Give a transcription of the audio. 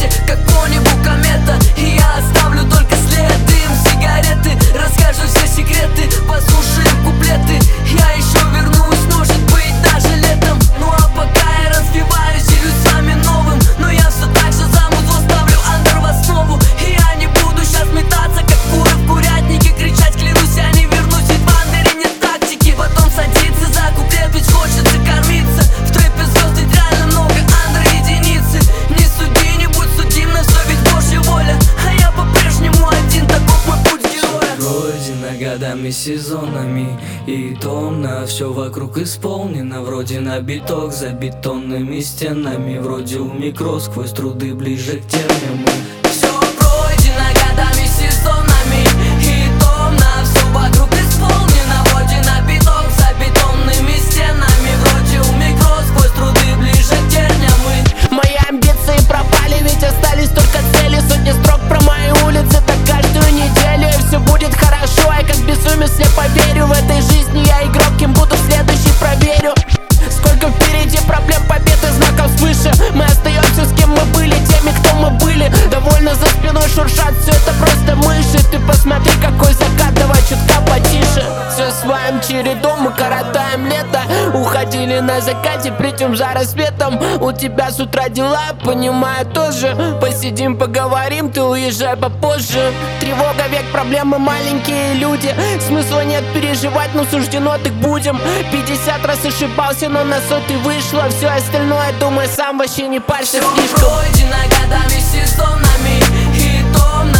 ярче, как по небу комета. И я оставлю только след, дым, сигареты. Расскажу все секреты, послушаем куплеты. Я еще вернусь, может быть, даже летом. Ну а пока я развиваюсь, делюсь с вами новым. Но я все так же замусло ставлю андер в основу. И я не буду сейчас метаться, как куры в курятнике. Кричать, клянусь, я не вернусь, ведь в андере нет тактики. Потом садиться за куплет, ведь хочется кормиться. В трэпе звезд ведь реально много, андер единицы. Не суди, не будь судим, на все ведь Божья воля. А я по-прежнему один, таков мой путь героя. Пройдено годами, сезонами, и томно все вокруг исполнено. Вроде набиток за бетонными стенами, вроде у микро сквозь труды ближе к термину. Все пройдено годами, сезонами, и томно все вокруг исполнено. Вроде набиток за бетонными стенами, вроде у микро сквозь труды ближе к терням. Мои амбиции пропали, ведь остались только цели. Сотни строк про мои улицы, так каждую неделю. И все будет хорошо, я как безумец слепо верю. В этой жизни я игрок, кем буду следующий, проверю. Сколько впереди проблем, побед и знаков свыше. Мы остаемся с кем мы были, теми, кто мы были. Довольно за спиной шуршат, все это просто мыши. Ты посмотри, какой закат, давай чутка потише. Все своим чередом мы коротаем лето. Уходили на закате, придем за рассветом. У тебя с утра дела, понимаю тоже. Посидим, поговорим, ты уезжай попозже. Тревога, век, проблемы, маленькие люди. Смысла нет переживать, но суждено так будем. 50 раз ошибался, но на 100-й вышло. Все остальное, думаю, сам вообще не парься слишком. Пройдено годами, сезонами, и томно